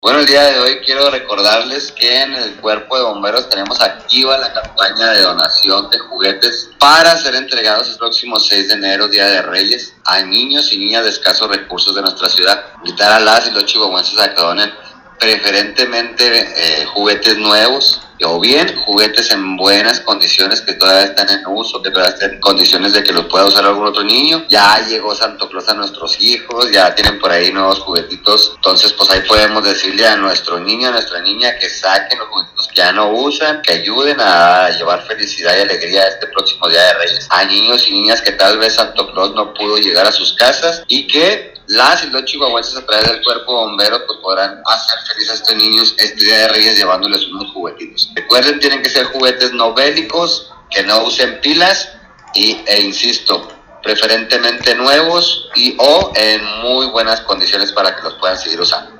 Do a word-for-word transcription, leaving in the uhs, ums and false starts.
Bueno, el día de hoy quiero recordarles que en el Cuerpo de Bomberos tenemos activa la campaña de donación de juguetes para ser entregados el próximo seis de enero, Día de Reyes, a niños y niñas de escasos recursos de nuestra ciudad. Invitar a las y los chihuahuenses a que donen preferentemente eh, juguetes nuevos o bien juguetes en buenas condiciones que todavía están en uso, que todavía están en condiciones de que los pueda usar algún otro niño. Ya llegó Santo Claus a nuestros hijos, ya tienen por ahí nuevos juguetitos, entonces pues ahí podemos decirle a nuestro niño, a nuestra niña que saquen los juguetitos que ya no usan, que ayuden a llevar felicidad y alegría este próximo Día de Reyes a niños y niñas que tal vez Santo Claus no pudo llegar a sus casas y que las y los chihuahuenses a través del Cuerpo Bombero pues podrán hacer felices a estos niños este Día de Reyes llevándoles unos juguetitos. Recuerden, tienen que ser juguetes no bélicos, que no usen pilas y, e insisto, preferentemente nuevos y o en muy buenas condiciones para que los puedan seguir usando.